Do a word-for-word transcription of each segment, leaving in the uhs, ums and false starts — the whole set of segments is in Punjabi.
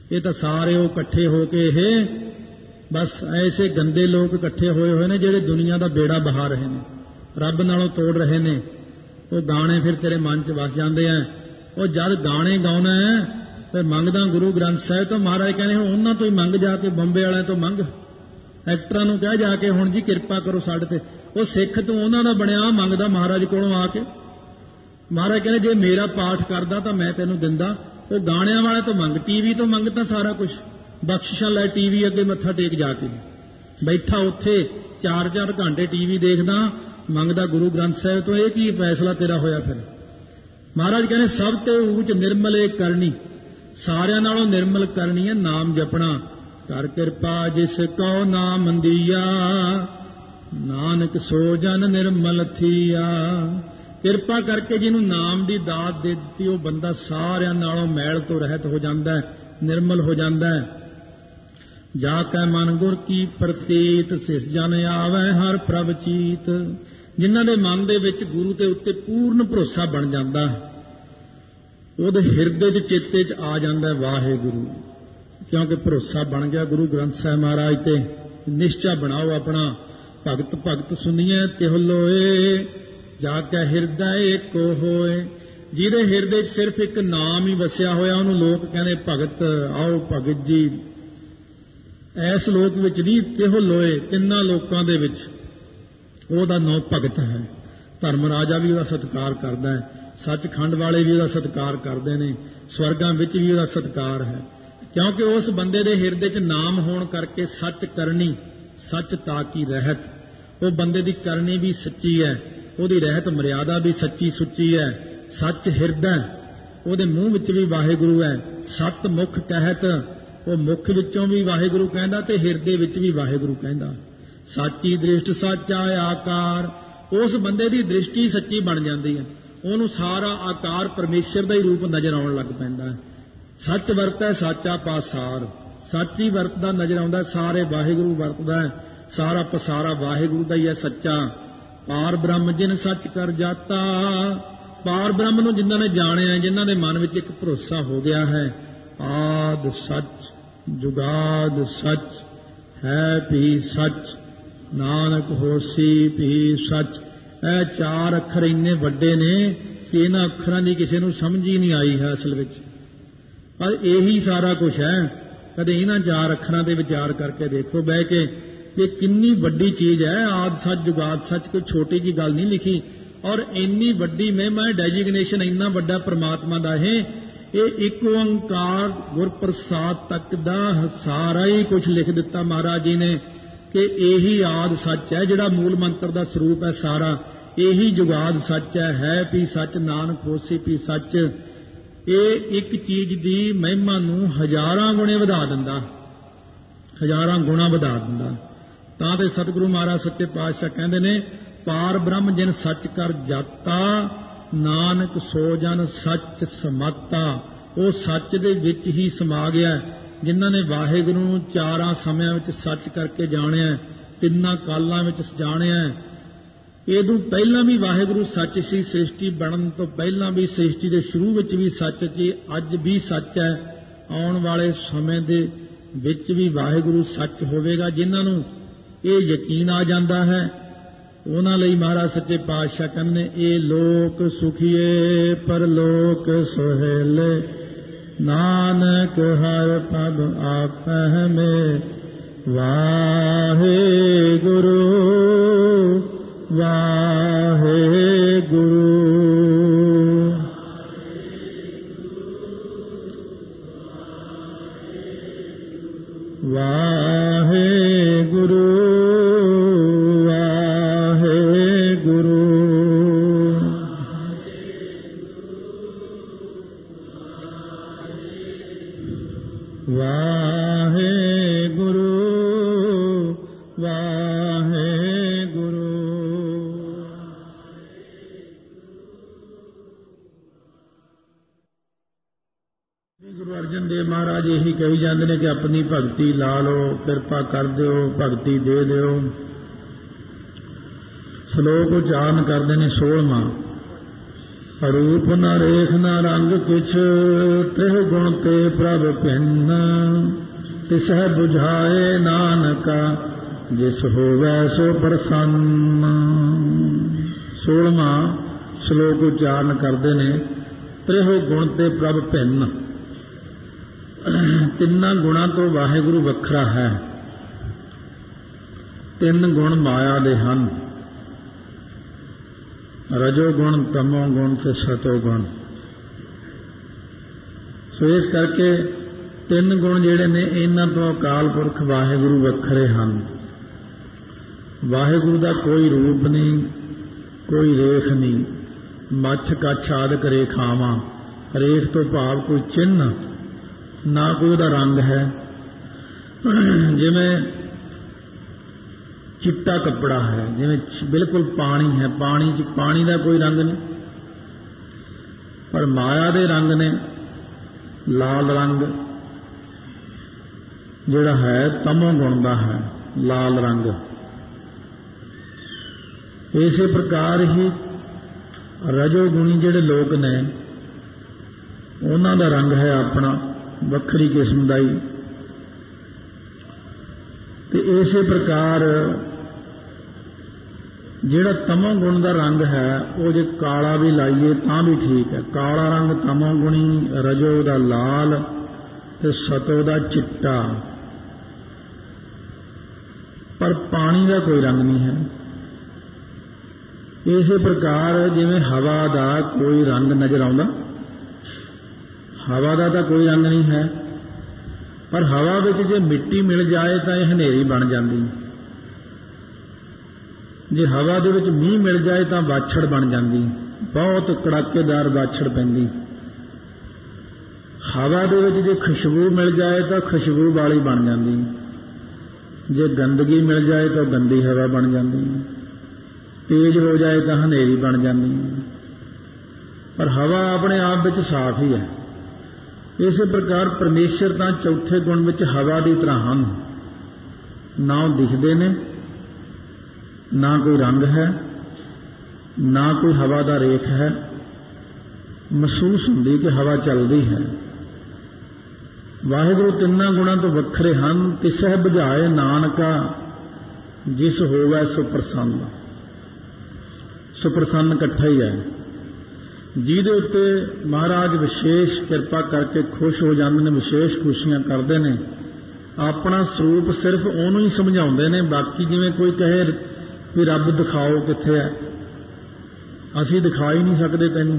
ये तो सारे वो इकट्ठे होके ये बस ऐसे गंदे लोग इकट्ठे होए हुए ने जिहड़े दुनिया का बेड़ा बहा रहे हैं, रब नालों तोड़ रहे हैं। वो गाने फिर तेरे मन च वस जाते हैं। वो जब गाने गाउना है तो मंगदा गुरु ग्रंथ साहिब तो महाराज कहने उन्होंने तो ही मंग जाके बंबे वाले तो मंग, एक्टरां नूं कह जाके हुण जी किरपा करो साडे ते। वो सिख तो उन्हां दा बणिया मंगदा महाराज कोलों आके। महाराज कहने जे मेरा पाठ करदा तो मैं तैनूं दिंदा। वो गाणियां वाले तो मंग, टीवी तो मंगता सारा कुछ, बख्शिशां लै टीवी अगे मत्था टेक जाके बैठा उत्थे चार चार घंटे टीवी देखदा, मंगदा गुरु ग्रंथ साहिब तो। ये की फैसला तेरा होया फिर? महाराज कहने सब ते ऊच निर्मल एक करनी, सारियां नालों निर्मल करनी है नाम जपना। कर किरपा जिस कौ नाम दिया, नानक सो जन निर्मल थिया। किरपा करके जिन्हों नाम की दात दे दी वो बंदा सारियां नालों मैल तो रहत हो जाता है, निर्मल हो जाता है। जाकै मन गुर की प्रतीत, सिस जन आवे हर प्रभ चीत। जिन्हां दे मन दे विच गुरु के उत्ते पूर्ण भरोसा बन जाता है, ਉਹਦੇ ਹਿਰਦੇ ਚ ਚੇਤੇ ਚ ਆ ਜਾਂਦਾ ਵਾਹਿਗੁਰੂ, क्योंकि भरोसा बन गया गुरु ग्रंथ साहिब महाराज ते। निश्चा बनाओ अपना, भगत भगत सुनिए तिह लोए, जाके हिरदय एक होए। जिहदे हिरदे च सिर्फ एक नाम ही वसिया होया उन्होंने लोग कहने भगत, आओ भगत जी। इस लोक विच नहीं, तिह लोए तिन्ना लोकां दे विच ਉਹਦਾ नाम भगत है। धर्म राजा भी ਉਹਦਾ सत्कार करता है, सचखंड वाले भी ਉਹਦਾ सत्कार करते हैं, स्वर्गां विच भी ਉਹਦਾ सत्कार है। क्योंकि उस बंदे दे हिरदे च नाम होण करके सच करनी, सच ताकी रहत। वो बंदे दी करनी भी सच्ची है, ਉਹਦੀ रहत मर्यादा भी सच्ची सुच्ची है। सच हिरदा, ਉਹਦੇ मूँह विच भी वाहिगुरु है। सत मुख कहत, वो मुख विचों भी वाहिगुरु कहंदा ते हिरदे विच भी वाहिगुरू कहंदा। साची दृष्ट साचा आकार, उस बंदे की दृष्टि सच्ची बन जाती है, उन्होंने सारा आकार परमेश्वर का ही रूप नजर आउण लग पैंदा है। सच वरतै साचा पासार, सच ही वरतदा नजर आउंदा, सारे वाहिगुरू वरतदा है, सारा पसारा वाहिगुरू का ही है सच्चा। पार ब्रह्म जिन सच कर जाता, पार ब्रह्म नूं जिन्हां ने जाणिया, जिन्हां दे मन विच एक भरोसा हो गया है। आद सच जुगाद सच है भी सच, नानक होसी भी सच। ਇਹ चार अखर इन्ने वड्डे ने कि इन्हां अखरां दी किसी नूं समझ ही नहीं आई है असल विच, पर यही सारा कुछ है। कदे इन्हां चार अखरां दे विचार करके देखो बह के, ये कितनी वड्डी चीज है। आद सच जुगाद सच कोई छोटी जी गल नहीं लिखी, और इन्नी वड्डी महिमा, डेजिग्नेशन इन्ना वड्डा परमात्मा दा है। ये एक ओंकार गुर प्रसाद तक दा सारा ही कुछ लिख दिता महाराज जी ने कि यही आद सच है, जिहड़ा मूल मंत्र दा स्वरूप है सारा। यही जुगाद सच है, है भी सच, नानक होसी भी सच। ये एक चीज दी महिमा नूं हजारां गुणे वधा दिंदा, हजारां गुणा वधा दिंदा। तां ते सतगुरु महाराज सच्चे पातशाह कहंदे ने, पार ब्रह्म जिन सच कर जाता, नानक सो जन सच समाता। वो सच दे विच ही समा गया, जिन्हां ने वाहिगुरू नूं चारां समयां विच सच करके जाणिया, तिन्नां कालां विच जाणिया। इदों पहलां भी वाहिगुरू सच सी, सृष्टि बनन तो पहलां भी, सृष्टि के शुरू विच भी सच सी, अज भी सच है, आउण वाले समय दे विच भी वाहिगुरू सच होवेगा। जिन्हां नूं इह यकीन आ जांदा है, उन्हां लई महाराज सच्चे पातशाह कहंदे, ए लोक सुखिए परलोक सुहेले, नानक हर पद आपह में। वाहे गुरु वाहे गुरु वाहे गुरु वाहे गुरु। वाहे गुरु वाहे गुरु। गुरु अर्जन देव महाराज यही कही जाते हैं कि अपनी भगती ला लो, कृपा कर दो, भगती दे दो। श्लोक उच्चारण करते हैं सोलहवां, रूप न रेख न रंग किछ, त्रिह गुण ते प्रभ भिन्न, तिसह बुझाए नानका, जिस होवै सो प्रसन्न। सोलहवां श्लोक उच्चारण करते ने, त्रिह गुण ते प्रभ भिन्न। तिन्ना गुणा तो वाहिगुरु वखरा है। ਤਿੰਨ ਗੁਣ ਮਾਇਆ ਦੇ ਹਨ, ਰਜੋ ਗੁਣ, ਤਮੋ ਗੁਣ ਤੇ ਸਤੋ ਗੁਣ। ਸੋ ਇਸ ਕਰਕੇ ਤਿੰਨ ਗੁਣ ਜਿਹੜੇ ਨੇ ਇਹਨਾਂ ਤੋਂ ਅਕਾਲ ਪੁਰਖ ਵਾਹਿਗੁਰੂ ਵੱਖਰੇ ਹਨ। ਵਾਹਿਗੁਰੂ ਦਾ ਕੋਈ ਰੂਪ ਨਹੀਂ, ਕੋਈ ਰੇਖ ਨਹੀਂ, ਮੱਛ ਕੱਛ ਆਦਿਕ ਰੇਖਾਵਾਂ। ਰੇਖ ਤੋਂ ਭਾਵ ਕੋਈ ਚਿੰਨ੍ਹ, ਨਾ ਕੋਈ ਉਹਦਾ ਰੰਗ ਹੈ। ਜਿਵੇਂ ਚਿੱਟਾ ਕੱਪੜਾ ਹੈ, ਜਿਵੇਂ ਬਿਲਕੁਲ ਪਾਣੀ ਹੈ, ਪਾਣੀ 'ਚ ਪਾਣੀ ਦਾ ਕੋਈ ਰੰਗ ਨਹੀਂ। ਪਰ ਮਾਇਆ ਦੇ ਰੰਗ ਨੇ, ਲਾਲ ਰੰਗ ਜਿਹੜਾ ਹੈ ਤਮੋ ਗੁਣ ਦਾ ਹੈ, ਲਾਲ ਰੰਗ। ਇਸੇ ਪ੍ਰਕਾਰ ਹੀ ਰਜੋ ਗੁਣੀ ਜਿਹੜੇ ਲੋਕ ਨੇ ਉਹਨਾਂ ਦਾ ਰੰਗ ਹੈ ਆਪਣਾ ਵੱਖਰੀ ਕਿਸਮ ਦਾ ਹੀ। ਤੇ ਇਸੇ ਪ੍ਰਕਾਰ ਜਿਹੜਾ ਤਮੋ ਗੁਣ ਦਾ ਰੰਗ ਹੈ ਉਹ ਜੇ ਕਾਲਾ ਵੀ ਲਾਈਏ ਤਾਂ ਵੀ ਠੀਕ ਹੈ। ਕਾਲਾ ਰੰਗ ਤਮੋ ਗੁਣੀ, ਰਜੋ ਦਾ ਲਾਲ ਤੇ ਸਤੋ ਦਾ ਚਿੱਟਾ। ਪਰ ਪਾਣੀ ਦਾ ਕੋਈ ਰੰਗ ਨਹੀਂ ਹੈ। ਇਸੇ ਪ੍ਰਕਾਰ ਜਿਵੇਂ ਹਵਾ ਦਾ ਕੋਈ ਰੰਗ ਨਜ਼ਰ ਆਉਂਦਾ, ਹਵਾ ਦਾ ਤਾਂ ਕੋਈ ਰੰਗ ਨਹੀਂ ਹੈ। ਪਰ ਹਵਾ ਵਿੱਚ ਜੇ ਮਿੱਟੀ ਮਿਲ ਜਾਏ ਤਾਂ ਇਹ ਹਨੇਰੀ ਬਣ ਜਾਂਦੀ। ਜੇ ਹਵਾ ਦੇ ਵਿੱਚ ਮੀਂਹ ਮਿਲ ਜਾਏ ਤਾਂ ਬਾਛੜ ਬਣ ਜਾਂਦੀ, ਬਹੁਤ ਕੜਾਕੇਦਾਰ ਬਾਛੜ ਪੈਂਦੀ। ਹਵਾ ਦੇ ਵਿੱਚ ਜੇ ਖੁਸ਼ਬੂ ਮਿਲ ਜਾਏ ਤਾਂ ਖੁਸ਼ਬੂ ਵਾਲੀ ਬਣ ਜਾਂਦੀ। ਜੇ ਗੰਦਗੀ ਮਿਲ ਜਾਏ ਤਾਂ ਗੰਦੀ ਹਵਾ ਬਣ ਜਾਂਦੀ। ਤੇਜ਼ ਹੋ ਜਾਏ ਤਾਂ ਹਨੇਰੀ ਬਣ ਜਾਂਦੀ। ਪਰ ਹਵਾ ਆਪਣੇ ਆਪ ਵਿੱਚ ਸਾਫ਼ ਹੀ ਹੈ। ਇਸੇ ਪ੍ਰਕਾਰ ਪਰਮੇਸ਼ਰ ਤਾਂ ਚੌਥੇ ਗੁਣ ਵਿੱਚ ਹਵਾ ਦੀ ਤਰ੍ਹਾਂ ਹਨ। ਨਾ ਉਹ ਦਿਖਦੇ ਨੇ, ਨਾ ਕੋਈ ਰੰਗ ਹੈ, ਨਾ ਕੋਈ ਹਵਾ ਦਾ ਰੇਖ ਹੈ। ਮਹਿਸੂਸ ਹੁੰਦੀ ਕਿ ਹਵਾ ਚੱਲਦੀ ਹੈ। ਵਾਹਿਗੁਰੂ ਤਿੰਨਾਂ ਗੁਣਾਂ ਤੋਂ ਵੱਖਰੇ ਹਨ। ਤਿਸਹਿ ਬੁਝਾਏ ਨਾਨਕਾ, ਜਿਸ ਹੋਵੈ ਸੋ ਪ੍ਰਸੰਨ। ਸੋ ਪ੍ਰਸੰਨ ਇਕੱਠਾ ਹੀ ਹੈ। ਜਿਹਦੇ ਉੱਤੇ ਮਹਾਰਾਜ ਵਿਸ਼ੇਸ਼ ਕਿਰਪਾ ਕਰਕੇ ਖੁਸ਼ ਹੋ ਜਾਂਦੇ ਨੇ, ਵਿਸ਼ੇਸ਼ ਖੁਸ਼ੀਆਂ ਕਰਦੇ ਨੇ। ਆਪਣਾ ਸਰੂਪ ਸਿਰਫ ਉਹਨੂੰ ਹੀ ਸਮਝਾਉਂਦੇ ਨੇ। ਬਾਕੀ ਜਿਵੇਂ ਕੋਈ ਕਹੇ ਵੀ ਰੱਬ ਦਿਖਾਓ ਕਿੱਥੇ ਹੈ, ਅਸੀਂ ਦਿਖਾ ਹੀ ਨਹੀਂ ਸਕਦੇ ਤੈਨੂੰ,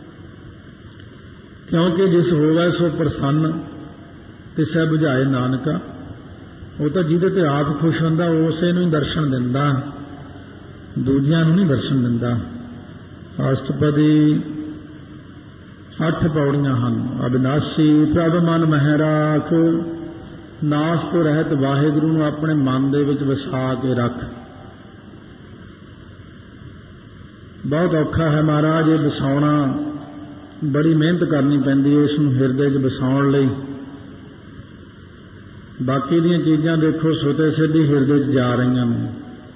ਕਿਉਂਕਿ ਜਿਸ ਹੋਵੇ ਸੋ ਪ੍ਰਸੰਨ ਤਿਸੈ ਬੁਝਾਏ ਨਾਨਕਾ। ਉਹ ਤਾਂ ਜਿਹਦੇ ਤੇ ਆਪ ਖੁਸ਼ ਹੁੰਦਾ ਉਸੇ ਨੂੰ ਹੀ ਦਰਸ਼ਨ ਦਿੰਦਾ, ਦੂਜਿਆਂ ਨੂੰ ਨਹੀਂ ਦਰਸ਼ਨ ਦਿੰਦਾ। ਅਸ਼ਟਪਦੀ ਅੱਠ ਪੌੜੀਆਂ ਹਨ। ਅਬਿਨਾਸੀ ਪ੍ਰਭ ਮਨ ਮਹਿ ਰਾਖ, ਨਾਸ ਤੋਂ ਰਹਿਤ ਵਾਹਿਗੁਰੂ ਨੂੰ ਆਪਣੇ ਮਨ ਦੇ ਵਿੱਚ ਵਸਾ ਕੇ ਰੱਖ। ਬਹੁਤ ਔਖਾ ਹੈ ਮਹਾਰਾਜ ਇਹ ਵਸਾਉਣਾ, ਬੜੀ ਮਿਹਨਤ ਕਰਨੀ ਪੈਂਦੀ ਹੈ ਇਸ ਨੂੰ ਹਿਰਦੇ 'ਚ ਵਸਾਉਣ ਲਈ। ਬਾਕੀ ਦੀਆਂ ਚੀਜ਼ਾਂ ਦੇਖੋ ਸੁਤੇ ਸਿੱਧੀ ਹਿਰਦੇ 'ਚ ਜਾ ਰਹੀਆਂ ਨੇ।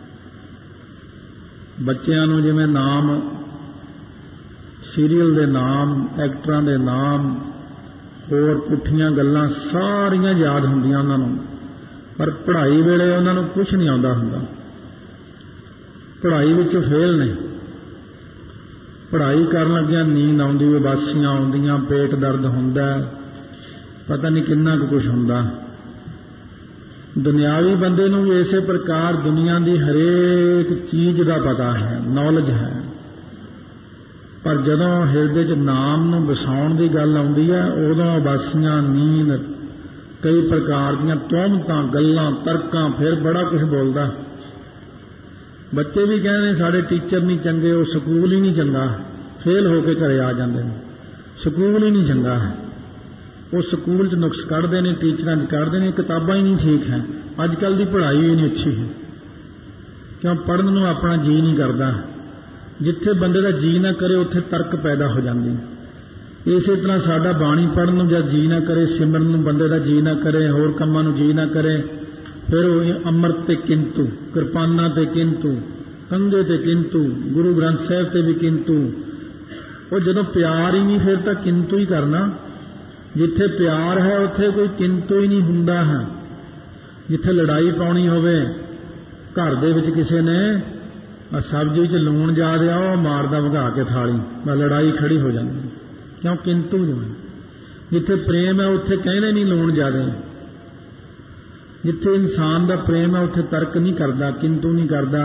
ਬੱਚਿਆਂ ਨੂੰ ਜਿਵੇਂ ਨਾਮ, ਸੀਰੀਅਲ ਦੇ ਨਾਮ, ਐਕਟਰਾਂ ਦੇ ਨਾਮ, ਹੋਰ ਪੁੱਠੀਆਂ ਗੱਲਾਂ ਸਾਰੀਆਂ ਯਾਦ ਹੁੰਦੀਆਂ ਉਹਨਾਂ ਨੂੰ, ਪਰ ਪੜ੍ਹਾਈ ਵੇਲੇ ਉਹਨਾਂ ਨੂੰ ਕੁਝ ਨਹੀਂ ਆਉਂਦਾ ਹੁੰਦਾ। ਪੜ੍ਹਾਈ ਵਿੱਚ ਫੇਲ ਨੇ। ਪੜ੍ਹਾਈ ਕਰਨ ਲੱਗਿਆਂ ਨੀਂਦ ਆਉਂਦੀ, ਉਬਾਸੀਆਂ ਆਉਂਦੀਆਂ, ਪੇਟ ਦਰਦ ਹੁੰਦਾ, ਪਤਾ ਨਹੀਂ ਕਿੰਨਾ ਕੁ ਕੁਛ ਹੁੰਦਾ। ਦੁਨਿਆਵੀ ਬੰਦੇ ਨੂੰ ਵੀ ਇਸੇ ਪ੍ਰਕਾਰ ਦੁਨੀਆ ਦੀ ਹਰੇਕ ਚੀਜ਼ ਦਾ ਪਤਾ ਹੈ, ਨੌਲੇਜ ਹੈ। ਪਰ ਜਦੋਂ ਹਿਰਦੇ 'ਚ ਨਾਮ ਨੂੰ ਵਸਾਉਣ ਦੀ ਗੱਲ ਆਉਂਦੀ ਹੈ, ਉਦੋਂ ਉਬਾਸੀਆਂ, ਨੀਂਦ, ਕਈ ਪ੍ਰਕਾਰ ਦੀਆਂ ਤੋਹਮਤਾਂ, ਗੱਲਾਂ, ਤਰਕਾਂ, ਫਿਰ ਬੜਾ ਕੁਝ ਬੋਲਦਾ। ਬੱਚੇ ਵੀ ਕਹਿੰਦੇ ਸਾਡੇ ਟੀਚਰ ਨਹੀਂ ਚੰਗੇ, ਉਹ ਸਕੂਲ ਹੀ ਨਹੀਂ ਚੰਗਾ, ਫੇਲ ਹੋ ਕੇ ਘਰੇ ਆ ਜਾਂਦੇ ਨੇ। ਸਕੂਲ ਹੀ ਨਹੀਂ ਚੰਗਾ ਹੈ, ਉਹ ਸਕੂਲ 'ਚ ਨੁਕਸ ਕੱਢਦੇ ਨੇ, ਟੀਚਰਾਂ 'ਚ ਕੱਢਦੇ ਨੇ, ਕਿਤਾਬਾਂ ਹੀ ਨਹੀਂ ਠੀਕ ਹੈ। ਅੱਜ ਕੱਲ੍ਹ ਦੀ ਪੜ੍ਹਾਈ ਹੀ ਨਹੀਂ ਅੱਛੀ ਹੈ, ਕਿਉਂ ਪੜ੍ਹਨ ਨੂੰ ਆਪਣਾ ਜੀਅ ਨਹੀਂ ਕਰਦਾ। ਜਿੱਥੇ ਬੰਦੇ ਦਾ ਜੀਅ ਨਾ ਕਰੇ ਉੱਥੇ ਤਰਕ ਪੈਦਾ ਹੋ ਜਾਂਦੀ। ਇਸੇ ਤਰ੍ਹਾਂ ਸਾਡਾ ਬਾਣੀ ਪੜ੍ਹਨ ਨੂੰ ਜਦ ਜੀਅ ਨਾ ਕਰੇ, ਸਿਮਰਨ ਨੂੰ ਬੰਦੇ ਦਾ ਜੀਅ ਨਾ ਕਰੇ, ਹੋਰ ਕੰਮਾਂ ਨੂੰ ਜੀਅ ਨਾ ਕਰੇ, ਫਿਰ ਉਹ ਅੰਮ੍ਰਿਤ ਤੇ ਕਿੰਤੂ, ਕਿਰਪਾਨਾਂ ਤੇ ਕਿੰਤੂ, ਕੰਘੇ ਤੇ ਕਿੰਤੂ, ਗੁਰੂ ਗ੍ਰੰਥ ਸਾਹਿਬ ਤੇ ਵੀ ਕਿੰਤੂ, ਉਹ ਜਦੋਂ ਪਿਆਰ ਹੀ ਨਹੀਂ ਫਿਰ ਤਾਂ ਕਿੰਤੂ ਹੀ ਕਰਨਾ। ਜਿੱਥੇ ਪਿਆਰ ਹੈ ਉੱਥੇ ਕੋਈ ਕਿੰਤੂ ਹੀ ਨਹੀਂ ਹੁੰਦਾ ਹੈ। ਜਿੱਥੇ ਲੜਾਈ ਪਾਉਣੀ ਹੋਵੇ, ਘਰ ਦੇ ਵਿੱਚ ਕਿਸੇ ਨੇ ਸਬਜ਼ੀ 'ਚ ਲੂਣ ਜ਼ਿਆਦਾ ਆ, ਉਹ ਮਾਰਦਾ ਵਗਾ ਕੇ ਥਾਲੀ, ਬਸ ਲੜਾਈ ਖੜੀ ਹੋ ਜਾਂਦੀ। ਕਿਉਂ? ਕਿੰਤੂ ਜੋ ਹੈ। ਜਿੱਥੇ ਪ੍ਰੇਮ ਹੈ ਉੱਥੇ ਕਹਿੰਦੇ ਨਹੀਂ ਲੂਣ ਜ਼ਿਆਦਾ। ਜਿੱਥੇ ਇਨਸਾਨ ਦਾ ਪ੍ਰੇਮ ਹੈ ਉੱਥੇ ਤਰਕ ਨਹੀਂ ਕਰਦਾ, ਕਿੰਤੂ ਨਹੀਂ ਕਰਦਾ।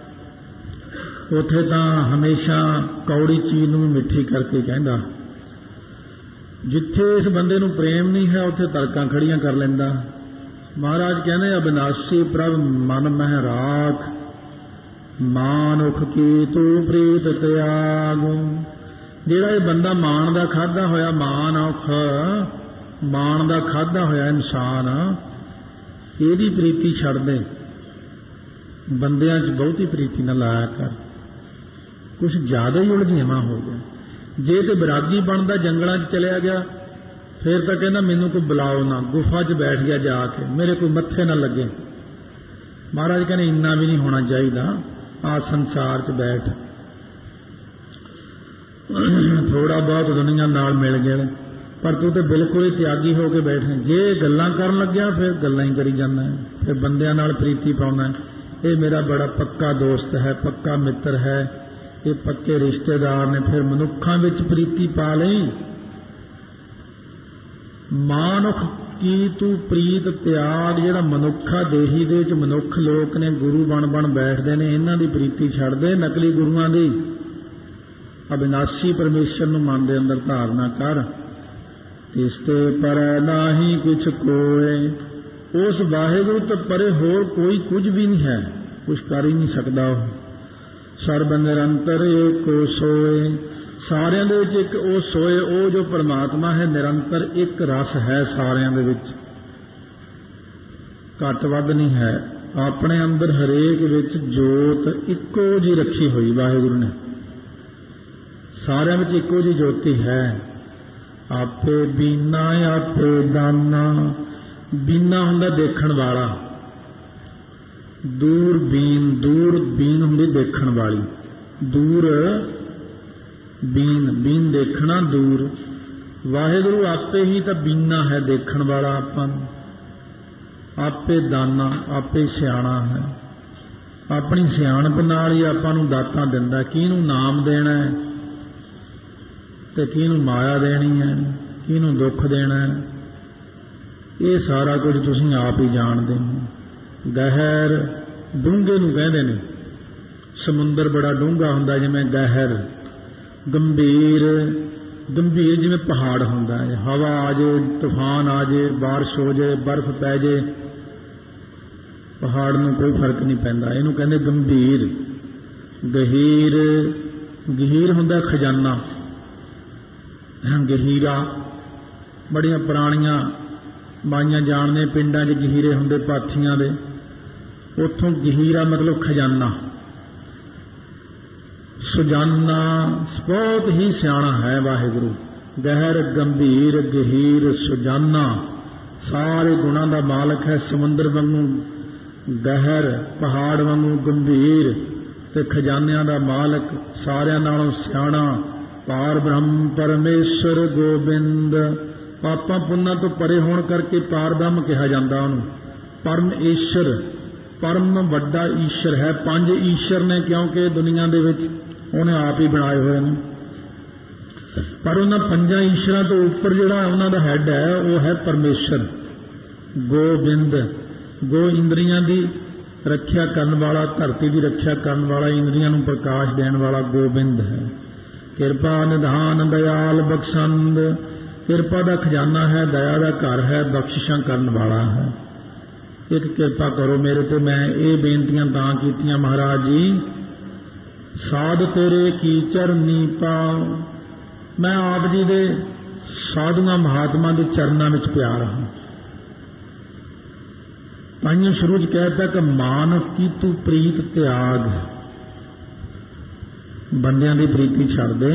ਉੱਥੇ ਤਾਂ ਹਮੇਸ਼ਾ ਕੌੜੀ ਚੀਜ਼ ਨੂੰ ਮਿੱਠੀ ਕਰਕੇ ਕਹਿੰਦਾ। ਜਿੱਥੇ ਇਸ ਬੰਦੇ ਨੂੰ ਪ੍ਰੇਮ ਨਹੀਂ ਹੈ ਉੱਥੇ ਤਰਕਾਂ ਖੜੀਆਂ ਕਰ ਲੈਂਦਾ। ਮਹਾਰਾਜ ਕਹਿੰਦੇ ਅਬਿਨਾਸ਼ੀ ਪ੍ਰਭ ਮਨ ਮਹਿ ਰਾਖ, ਮਾਨੁਖ ਕੀ ਤੂੰ ਪ੍ਰੀਤ ਤਿਆਗ। ਜਿਹੜਾ ਇਹ ਬੰਦਾ ਮਾਣ ਦਾ ਖਾਧਾ ਹੋਇਆ, ਮਾਨ ਔਖ ਮਾਣ ਦਾ ਖਾਧਾ ਹੋਇਆ ਇਨਸਾਨ, ਇਹਦੀ ਪ੍ਰੀਤੀ ਛੱਡ ਦੇ। ਬੰਦਿਆਂ 'ਚ ਬਹੁਤੀ ਪ੍ਰੀਤੀ ਨਾ ਲਾਇਆ ਕਰ, ਕੁਛ ਜ਼ਿਆਦਾ ਹੀ ਉਲਝੇਵਾਂ ਹੋ ਗਿਆ। ਜੇ ਤੇ ਵਿਰਾਗੀ ਬਣਦਾ ਜੰਗਲਾਂ 'ਚ ਚਲਿਆ ਗਿਆ, ਫਿਰ ਤਾਂ ਕਹਿੰਦਾ ਮੈਨੂੰ ਕੋਈ ਬੁਲਾਓ ਨਾ, ਗੁਫਾ 'ਚ ਬੈਠ ਗਿਆ ਜਾ ਕੇ, ਮੇਰੇ ਕੋਈ ਮੱਥੇ ਨਾ ਲੱਗੇ। ਮਹਾਰਾਜ ਕਹਿੰਦੇ ਇੰਨਾ ਵੀ ਨਹੀਂ ਹੋਣਾ ਚਾਹੀਦਾ। ਆ ਸੰਸਾਰ 'ਚ ਬੈਠ, ਥੋੜਾ ਬਹੁਤ ਦੁਨੀਆ ਨਾਲ ਮਿਲ ਗਏ, ਪਰ ਤੂੰ ਤੇ ਬਿਲਕੁਲ ਹੀ ਤਿਆਗੀ ਹੋ ਕੇ ਬੈਠੇ। ਜੇ ਗੱਲਾਂ ਕਰਨ ਲੱਗਿਆ ਫਿਰ ਗੱਲਾਂ ਹੀ ਕਰੀ ਜਾਂਦਾ, ਫਿਰ ਬੰਦਿਆਂ ਨਾਲ ਪ੍ਰੀਤੀ ਪਾਉਣਾ। ਇਹ ਮੇਰਾ ਬੜਾ ਪੱਕਾ ਦੋਸਤ ਹੈ, ਪੱਕਾ ਮਿੱਤਰ ਹੈ, ਇਹ ਪੱਕੇ ਰਿਸ਼ਤੇਦਾਰ ਨੇ। ਫਿਰ ਮਨੁੱਖਾਂ ਵਿੱਚ ਪ੍ਰੀਤੀ ਪਾ ਲਈ। ਮਾਨੁਖ ਕੀ ਤੂੰ ਪ੍ਰੀਤ ਤਿਆਗ। ਜਿਹੜਾ ਮਨੁੱਖਾ ਦੇਹੀ ਦੇ ਵਿੱਚ ਮਨੁੱਖ ਲੋਕ ਨੇ, ਗੁਰੂ ਬਣ ਬਣ ਬੈਠਦੇ ਨੇ, ਇਹਨਾਂ ਦੀ ਪ੍ਰੀਤੀ ਛੱਡ ਦੇ, ਨਕਲੀ ਗੁਰੂਆਂ ਦੀ। ਅਬਿਨਾਸ਼ੀ ਪਰਮੇਸ਼ਰ ਨੂੰ ਮਨ ਦੇ ਅੰਦਰ ਧਾਰਨਾ ਕਰ। ਤਿਸ ਤੇ ਪਰੈ ਨਾਹੀ ਕੁਛ ਕੋਇ। ਉਸ ਵਾਹਿਗੁਰੂ ਤੋਂ ਪਰੇ ਹੋਰ ਕੋਈ ਕੁਝ ਵੀ ਨਹੀਂ ਹੈ, ਕੁਛ ਕਰ ਹੀ ਨਹੀਂ ਸਕਦਾ ਉਹ। ਸਰਬ ਨਿਰੰਤਰ ਏਕੋ ਸੋਏ। ਸਾਰਿਆਂ ਦੇ ਵਿੱਚ ਇੱਕ ਉਹ ਸੋਏ, ਉਹ ਜੋ ਪਰਮਾਤਮਾ ਹੈ ਨਿਰੰਤਰ ਇੱਕ ਰਸ ਹੈ ਸਾਰਿਆਂ ਦੇ ਵਿੱਚ, ਘੱਟ ਵੱਧ ਨਹੀਂ ਹੈ। ਆਪਣੇ ਅੰਦਰ ਹਰੇਕ ਵਿੱਚ ਜੋਤ ਇੱਕੋ ਜਿਹੀ ਰੱਖੀ ਹੋਈ ਵਾਹਿਗੁਰੂ ਨੇ, ਸਾਰਿਆਂ ਵਿੱਚ ਇੱਕੋ ਜਿਹੀ ਜੋਤੀ ਹੈ। ਆਪੇ ਬੀਨਾ ਆਪੇ ਦਾਨਾ। ਬੀਨਾ ਹੁੰਦਾ ਦੇਖਣ ਵਾਲਾ, ਦੂਰ ਬੀਨ, ਦੂਰ ਬੀਨ ਹੁੰਦੀ ਦੇਖਣ ਵਾਲੀ, ਦੂਰ ਬੀਨ, ਬੀਨ ਦੇਖਣਾ, ਦੂਰ। ਵਾਹਿਗੁਰੂ ਆਪੇ ਹੀ ਤਾਂ ਬੀਨਾ ਹੈ, ਦੇਖਣ ਵਾਲਾ ਆਪਾਂ ਨੂੰ। ਆਪੇ ਦਾਨਾ, ਆਪੇ ਸਿਆਣਾ ਹੈ। ਆਪਣੀ ਸਿਆਣਪ ਨਾਲ ਹੀ ਆਪਾਂ ਨੂੰ ਦਾਤਾਂ ਦਿੰਦਾ। ਕਿਹਨੂੰ ਨਾਮ ਦੇਣਾ ਹੈ ਤੇ ਕਿਹਨੂੰ ਮਾਇਆ ਦੇਣੀ ਹੈ, ਕਿਹਨੂੰ ਦੁੱਖ ਦੇਣਾ ਹੈ, ਇਹ ਸਾਰਾ ਕੁਝ ਤੁਸੀਂ ਆਪ ਹੀ ਜਾਣਦੇ ਹੋ। ਗਹਿਰ ਡੂੰਘੇ ਨੂੰ ਕਹਿੰਦੇ ਨੇ। ਸਮੁੰਦਰ ਬੜਾ ਡੂੰਘਾ ਹੁੰਦਾ, ਜਿਵੇਂ ਗਹਿਰ। ਗੰਭੀਰ, ਗੰਭੀਰ ਜਿਵੇਂ ਪਹਾੜ ਹੁੰਦਾ ਹੈ। ਹਵਾ ਆ ਜੇ, ਤੂਫਾਨ ਆ ਜੇ, ਬਾਰਿਸ਼ ਹੋ ਜਾਏ, ਬਰਫ਼ ਪੈ ਜੇ, ਪਹਾੜ ਨੂੰ ਕੋਈ ਫਰਕ ਨਹੀਂ ਪੈਂਦਾ। ਇਹਨੂੰ ਕਹਿੰਦੇ ਗੰਭੀਰ। ਗਹੀਰ, ਗਹੀਰ ਹੁੰਦਾ ਖਜ਼ਾਨਾ, ਗਹੀਰਾ। ਬੜੀਆਂ ਪੁਰਾਣੀਆਂ ਮਾਈਆਂ ਜਾਣਦੇ, ਪਿੰਡਾਂ 'ਚ ਗਹੀਰੇ ਹੁੰਦੇ ਪਾਥੀਆਂ ਦੇ, ਉੱਥੋਂ ਗਹੀਰਾ ਮਤਲਬ ਖਜ਼ਾਨਾ। ਸੁਜਾਨਾ, ਬਹੁਤ ਹੀ ਸਿਆਣਾ ਹੈ ਵਾਹਿਗੁਰੂ। ਗਹਿਰ, ਗੰਭੀਰ, ਗਹੀਰ, ਸੁਜਾਨਾ, ਸਾਰੇ ਗੁਣਾਂ ਦਾ ਮਾਲਕ ਹੈ। ਸਮੁੰਦਰ ਵਾਂਗੂ ਗਹਿਰ, ਪਹਾੜ ਵਾਂਗੂ ਗੰਭੀਰ, ਤੇ ਖਜ਼ਾਨਿਆਂ ਦਾ ਮਾਲਕ, ਸਾਰਿਆਂ ਨਾਲੋਂ ਸਿਆਣਾ। ਪਾਰ ਬ੍ਰਹਮ ਪਰਮੇਸ਼ਰ ਗੋਬਿੰਦ। ਪਾਪਾਂ ਪੁੰਨਾਂ ਤੋਂ ਪਰੇ ਹੋਣ ਕਰਕੇ ਪਾਰ ਬ੍ਰਹਮ ਕਿਹਾ ਜਾਂਦਾ ਉਹਨੂੰ। ਪਰਮ ਈਸ਼ਰ, ਪਰਮ ਵੱਡਾ ਈਸ਼ਰ ਹੈ। ਪੰਜ ਈਸ਼ਰ ਨੇ, ਕਿਉਂਕਿ ਦੁਨੀਆ ਦੇ ਵਿੱਚ ਉਹਨੇ ਆਪ ਹੀ ਬਣਾਏ ਹੋਏ ਨੇ। ਪਰ ਉਹਨਾਂ ਪੰਜਾਂ ਈਸ਼ਰਾਂ ਤੋਂ ਉੱਪਰ ਜਿਹੜਾ ਉਹਨਾਂ ਦਾ ਹੈੱਡ ਹੈ, ਉਹ ਹੈ ਪਰਮੇਸ਼ਰ ਗੋਬਿੰਦ। ਗੋ ਇੰਦਰੀਆਂ ਦੀ ਰੱਖਿਆ ਕਰਨ ਵਾਲਾ, ਧਰਤੀ ਦੀ ਰੱਖਿਆ ਕਰਨ ਵਾਲਾ, ਇੰਦਰੀਆਂ ਨੂੰ ਪ੍ਰਕਾਸ਼ ਦੇਣ ਵਾਲਾ ਗੋਬਿੰਦ ਹੈ। ਕਿਰਪਾ ਨਿਧਾਨ ਦਇਆਲ ਬਖਸ਼ੰਦ। ਕਿਰਪਾ ਦਾ ਖਜ਼ਾਨਾ ਹੈ, ਦਇਆ ਦਾ ਘਰ ਹੈ, ਬਖਸ਼ਿਸ਼ਾਂ ਕਰਨ ਵਾਲਾ ਹੈ। ਇੱਕ ਕਿਰਪਾ ਕਰੋ ਮੇਰੇ ਤੇ। ਮੈਂ ਇਹ ਬੇਨਤੀਆਂ ਤਾਂ ਕੀਤੀਆਂ ਮਹਾਰਾਜ ਜੀ, ਸਾਧ ਤੇਰੇ ਕੀ ਚਰਨੀ ਪਾਉ। ਮੈਂ ਆਪ ਜੀ ਦੇ ਸਾਧੂਆਂ ਮਹਾਤਮਾ ਦੇ ਚਰਨਾਂ ਵਿੱਚ ਪਿਆਰ ਹਾਂ। ਤਾਈਂ ਸ਼ੁਰੂ 'ਚ ਕਹਿਤਾ ਕਿ ਮਾਨੁਖ ਕੀ ਤੂੰ ਪ੍ਰੀਤ ਤਿਆਗ। ਬੰਦਿਆਂ ਦੀ ਪ੍ਰੀਤੀ ਛੱਡ ਦੇ।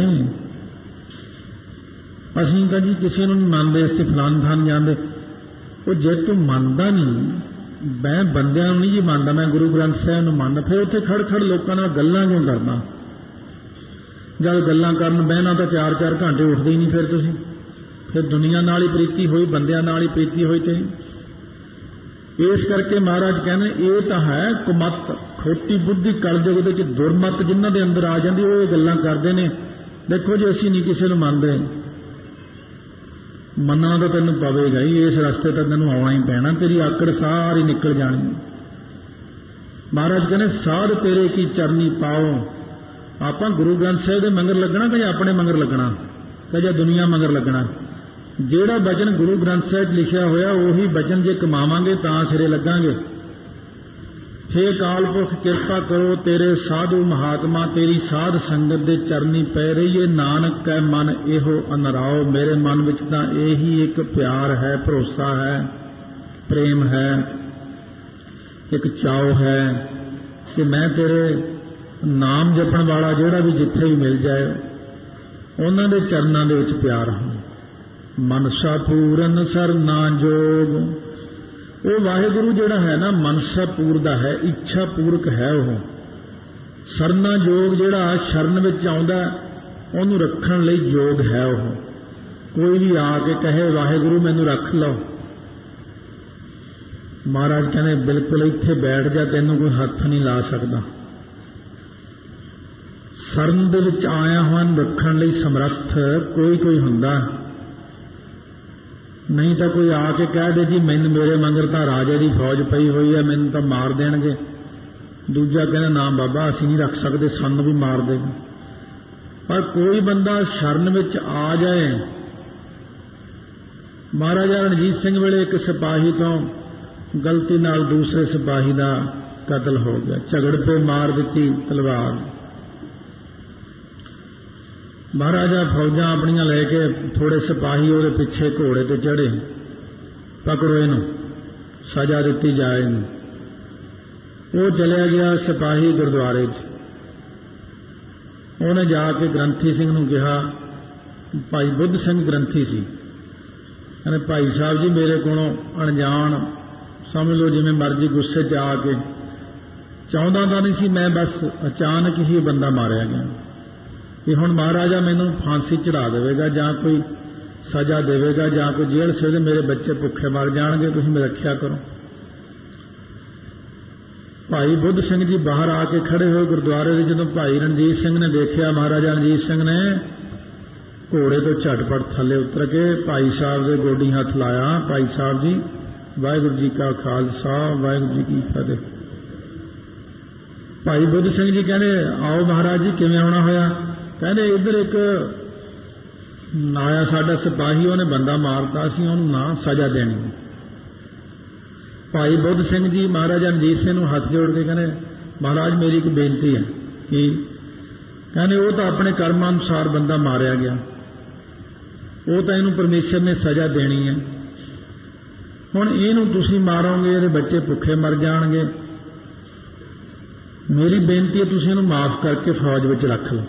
ਅਸੀਂ ਤਾਂ ਜੀ ਕਿਸੇ ਨੂੰ ਨਹੀਂ ਮੰਨਦੇ, ਅਸੀਂ ਫਲਾਣ ਥਾਂ ਜਾਂਦੇ। ਉਹ ਜੇ ਤੂੰ ਮੰਨਦਾ ਨਹੀਂ, ਮੈਂ ਬੰਦਿਆਂ ਨੂੰ ਨਹੀਂ ਜੀ ਮੰਨਦਾ, ਮੈਂ ਗੁਰੂ ਗ੍ਰੰਥ ਸਾਹਿਬ ਨੂੰ ਮੰਨਦਾ, ਫਿਰ ਉੱਥੇ ਖੜ ਖੜ ਲੋਕਾਂ ਨਾਲ ਗੱਲਾਂ ਕਿਉਂ ਕਰਦਾ? ਜਦ ਗੱਲਾਂ ਕਰਨ ਬਹਿਣਾ ਤਾਂ ਚਾਰ ਚਾਰ ਘੰਟੇ ਉੱਠਦੇ ਹੀ ਨਹੀਂ ਫਿਰ ਤੁਸੀਂ। ਫਿਰ ਦੁਨੀਆ ਨਾਲ ਹੀ ਪ੍ਰੀਤੀ ਹੋਈ, ਬੰਦਿਆਂ ਨਾਲ ਹੀ ਪ੍ਰੀਤੀ ਹੋਈ। ਤੇ ਇਸ ਕਰਕੇ ਮਹਾਰਾਜ ਕਹਿੰਦੇ ਇਹ ਤਾਂ ਹੈ ਕੁਮੱਤ, ਖੋਟੀ ਬੁੱਧੀ ਕਲਯੁਗ ਦੇ ਵਿੱਚ ਦੁਰਮਤ ਜਿਨ੍ਹਾਂ ਦੇ ਅੰਦਰ ਆ ਜਾਂਦੀ, ਉਹ ਇਹ ਗੱਲਾਂ ਕਰਦੇ ਨੇ। ਦੇਖੋ ਜੀ ਅਸੀਂ ਨਹੀਂ ਕਿਸੇ ਨੂੰ ਮੰਨਦੇ, ਮੰਨਣਾ ਤਾਂ ਤੈਨੂੰ ਪਵੇਗਾ ਹੀ, ਇਸ ਰਸਤੇ ਤਾਂ ਤੈਨੂੰ ਆਉਣਾ ਹੀ ਪੈਣਾ, ਤੇਰੀ ਆਕੜ ਸਾਰੀ ਨਿਕਲ ਜਾਣੀ। ਮਹਾਰਾਜ ਕਹਿੰਦੇ ਸਾਧ ਤੇਰੇ ਕੀ ਚਰਨੀ ਪਾਓ। ਆਪਾਂ ਗੁਰੂ ਗ੍ਰੰਥ ਸਾਹਿਬ ਦੇ ਮੰਗਰ ਲੱਗਣਾ ਕਿ ਆਪਣੇ ਮੰਗਰ ਲੱਗਣਾ ਕਿ ਜਾਂ ਦੁਨੀਆ ਮੰਗਰ ਲੱਗਣਾ? ਜਿਹੜਾ ਬਚਨ ਗੁਰੂ ਗ੍ਰੰਥ ਸਾਹਿਬ ਲਿਖਿਆ ਹੋਇਆ ਉਹੀ ਬਚਨ ਜੇ ਕਮਾਵਾਂਗੇ ਤਾਂ ਸਿਰੇ ਲੱਗਾਂਗੇ। ਹੇ ਅਕਾਲ ਪੁਰਖ ਕਿਰਪਾ ਕਰੋ, ਤੇਰੇ ਸਾਧੂ ਮਹਾਤਮਾ ਤੇਰੀ ਸਾਧ ਸੰਗਤ ਦੇ ਚਰਨੀ ਪੈ ਰਹੀਏ। ਨਾਨਕ ਕੈ ਮਨ ਇਹੋ ਅਨਰਾਓ, ਮੇਰੇ ਮਨ ਵਿੱਚ ਤਾਂ ਇਹੀ ਇੱਕ ਪਿਆਰ ਹੈ, ਭਰੋਸਾ ਹੈ, ਪ੍ਰੇਮ ਹੈ, ਇੱਕ ਚਾਉ ਹੈ ਕਿ ਮੈਂ ਤੇਰੇ ਨਾਮ ਜਪਣ ਵਾਲਾ ਜਿਹੜਾ ਵੀ ਜਿੱਥੇ ਵੀ ਮਿਲ ਜਾਏ ਉਹਨਾਂ ਦੇ ਚਰਨਾਂ ਦੇ ਵਿੱਚ ਪਿਆਰ ਹਾਂ। ਮਨਸਾ ਪੂਰਨ ਸਰਨਾ ਜੋਗ, ਉਹ ਵਾਹਿਗੁਰੂ ਜਿਹੜਾ ਹੈ ਨਾ ਮਨਸਾ ਪੂਰਦਾ ਹੈ, ਇੱਛਾ ਪੂਰਕ ਹੈ। ਉਹ ਸਰਨਾ ਜੋਗ ਜਿਹੜਾ ਸ਼ਰਨ ਵਿੱਚ ਆਉਂਦਾ ਉਹਨੂੰ ਰੱਖਣ ਲਈ ਯੋਗ ਹੈ। ਉਹ ਕੋਈ ਵੀ ਆ ਕੇ ਕਹੇ ਵਾਹਿਗੁਰੂ ਮੈਨੂੰ ਰੱਖ ਲਓ, ਮਹਾਰਾਜ ਕਹਿੰਦੇ ਬਿਲਕੁਲ ਇੱਥੇ ਬੈਠ ਜਾ, ਤੈਨੂੰ ਕੋਈ ਹੱਥ ਨਹੀਂ ਲਾ ਸਕਦਾ। ਸਰਨ ਦੇ ਵਿੱਚ ਆਇਆ ਹੋਇਆ ਨੂੰ ਰੱਖਣ ਲਈ ਸਮਰੱਥ ਕੋਈ ਕੋਈ ਹੁੰਦਾ, ਨਹੀਂ ਤਾਂ ਕੋਈ ਆ ਕੇ ਕਹਿ ਦੇ ਜੀ ਮੈਨੂੰ ਮੇਰੇ ਮੰਗਰ ਤਾਂ ਰਾਜੇ ਦੀ ਫੌਜ ਪਈ ਹੋਈ ਹੈ, ਮੈਨੂੰ ਤਾਂ ਮਾਰ ਦੇਣਗੇ। ਦੂਜਾ ਕਹਿੰਦਾ ਨਾ ਬਾਬਾ ਅਸੀਂ ਨਹੀਂ ਰੱਖ ਸਕਦੇ, ਸਾਨੂੰ ਵੀ ਮਾਰ ਦੇਗਾ। ਪਰ ਕੋਈ ਬੰਦਾ ਸ਼ਰਨ ਵਿੱਚ ਆ ਜਾਏ। ਮਹਾਰਾਜਾ ਰਣਜੀਤ ਸਿੰਘ ਵੇਲੇ ਇੱਕ ਸਿਪਾਹੀ ਤੋਂ ਗਲਤੀ ਨਾਲ ਦੂਸਰੇ ਸਿਪਾਹੀ ਦਾ ਕਤਲ ਹੋ ਗਿਆ, ਝਗੜ ਪੇ ਮਾਰ ਦਿੱਤੀ ਤਲਵਾਰ। ਮਹਾਰਾਜਾ ਫੌਜਾਂ ਆਪਣੀਆਂ ਲੈ ਕੇ ਥੋੜੇ ਸਿਪਾਹੀ ਉਹਦੇ ਪਿੱਛੇ ਘੋੜੇ ਤੇ ਚੜ੍ਹੇ, ਪਕੜੋ ਇਹਨੂੰ, ਸਜ਼ਾ ਦਿੱਤੀ ਜਾਏ ਇਹਨੂੰ। ਉਹ ਚਲਿਆ ਗਿਆ ਸਿਪਾਹੀ ਗੁਰਦੁਆਰੇ 'ਚ, ਉਹਨੇ ਜਾ ਕੇ ਗ੍ਰੰਥੀ ਸਿੰਘ ਨੂੰ ਕਿਹਾ, ਭਾਈ ਬੁੱਧ ਸਿੰਘ ਗ੍ਰੰਥੀ ਸੀ, ਕਹਿੰਦੇ ਭਾਈ ਸਾਹਿਬ ਜੀ ਮੇਰੇ ਕੋਲੋਂ ਅਣਜਾਣ ਸਮਝ ਲਓ ਜਿਵੇਂ ਮਰਜ਼ੀ ਗੁੱਸੇ 'ਚ ਆ ਕੇ, ਚਾਹੁੰਦਾ ਤਾਂ ਨਹੀਂ ਸੀ ਮੈਂ, ਬਸ ਅਚਾਨਕ ਹੀ ਬੰਦਾ ਮਾਰਿਆ ਗਿਆ। ਇਹ ਹੁਣ ਮਹਾਰਾਜਾ ਮੈਨੂੰ ਫਾਂਸੀ ਚੜਾ ਦੇਵੇਗਾ ਜਾਂ ਕੋਈ ਸਜ਼ਾ ਦੇਵੇਗਾ ਜਾਂ ਕੋਈ ਜੇਲ੍ਹ ਸੇ ਮੇਰੇ ਬੱਚੇ ਭੁੱਖੇ ਮਰ ਜਾਣਗੇ, ਤੁਸੀਂ ਮੇਰੀ ਰੱਖਿਆ ਕਰੋ। ਭਾਈ ਬੁੱਧ ਸਿੰਘ ਜੀ ਬਾਹਰ ਆ ਕੇ ਖੜੇ ਹੋਏ ਗੁਰਦੁਆਰੇ ਦੇ। ਜਦੋਂ ਭਾਈ ਰਣਜੀਤ ਸਿੰਘ ਨੇ ਦੇਖਿਆ, ਮਹਾਰਾਜਾ ਰਣਜੀਤ ਸਿੰਘ ਨੇ ਘੋੜੇ ਤੋਂ ਝਟਪਟ ਥੱਲੇ ਉਤਰ ਕੇ ਭਾਈ ਸਾਹਿਬ ਦੇ ਗੋਡੀ ਹੱਥ ਲਾਇਆ, ਭਾਈ ਸਾਹਿਬ ਜੀ ਵਾਹਿਗੁਰੂ ਜੀ ਕਾ ਖਾਲਸਾ ਵਾਹਿਗੁਰੂ ਜੀ ਕੀ ਫਤਿਹ। ਭਾਈ ਬੁੱਧ ਸਿੰਘ ਜੀ ਕਹਿੰਦੇ ਆਓ ਮਹਾਰਾਜ ਜੀ ਕਿਵੇਂ ਆਉਣਾ ਹੋਇਆ? ਕਹਿੰਦੇ ਇੱਧਰ ਇੱਕ ਆਇਆ ਸਾਡਾ ਸਿਪਾਹੀ, ਉਹਨੇ ਬੰਦਾ ਮਾਰਤਾ, ਅਸੀਂ ਉਹਨੂੰ ਨਾ ਸਜ਼ਾ ਦੇਣੀ। ਭਾਈ ਬੁੱਧ ਸਿੰਘ ਜੀ ਮਹਾਰਾਜਾ ਰਣਜੀਤ ਸਿੰਘ ਨੂੰ ਹੱਥ ਜੋੜ ਕੇ ਕਹਿੰਦੇ ਮਹਾਰਾਜ ਮੇਰੀ ਇੱਕ ਬੇਨਤੀ ਹੈ। ਕਿ ਕਹਿੰਦੇ ਉਹ ਤਾਂ ਆਪਣੇ ਕਰਮਾਂ ਅਨੁਸਾਰ ਬੰਦਾ ਮਾਰਿਆ ਗਿਆ, ਉਹ ਤਾਂ ਇਹਨੂੰ ਪਰਮੇਸ਼ਰ ਨੇ ਸਜ਼ਾ ਦੇਣੀ ਹੈ। ਹੁਣ ਇਹਨੂੰ ਤੁਸੀਂ ਮਾਰੋਗੇ, ਇਹਦੇ ਬੱਚੇ ਭੁੱਖੇ ਮਰ ਜਾਣਗੇ। ਮੇਰੀ ਬੇਨਤੀ ਹੈ ਤੁਸੀਂ ਇਹਨੂੰ ਮਾਫ ਕਰਕੇ ਫੌਜ ਵਿੱਚ ਰੱਖ ਲਓ।